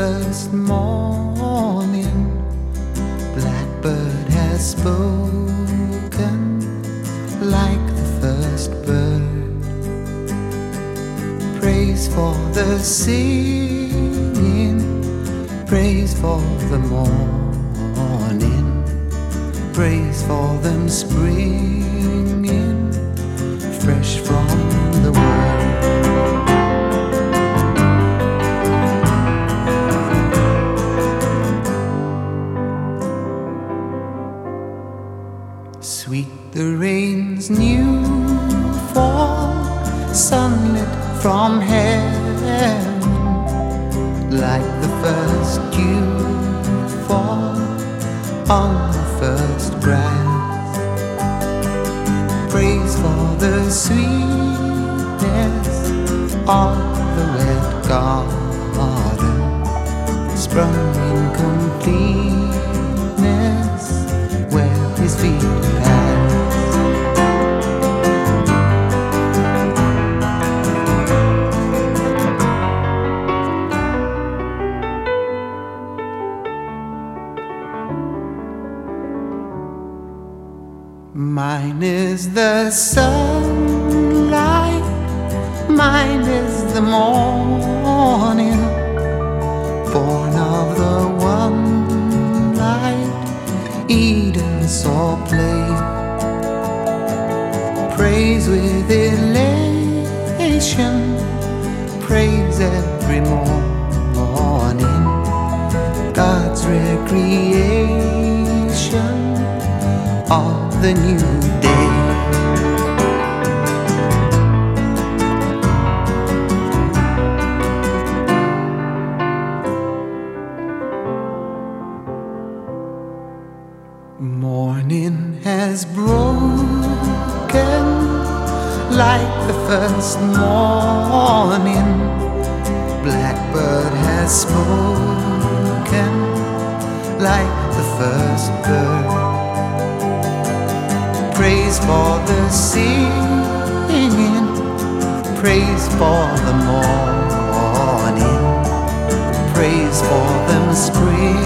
first morning, blackbird has spoken like the first bird. Praise for the singing, praise for the morning, praise for them springing fresh from the world. Sweet the rain's new fall, sunlit from heaven, like the first dew fall on the first grass. Praise for the sweetness of the wet garden, sprung in completeness where his feet pass. Mine is the sunlight, mine is the morning, born of the one light Eden saw play. Praise with elation, praise every morning, God's recreation of the new day. Morning has broken like the first morning, blackbird has spoken like the first bird. Praise for the singing, praise for the morning, praise for them spring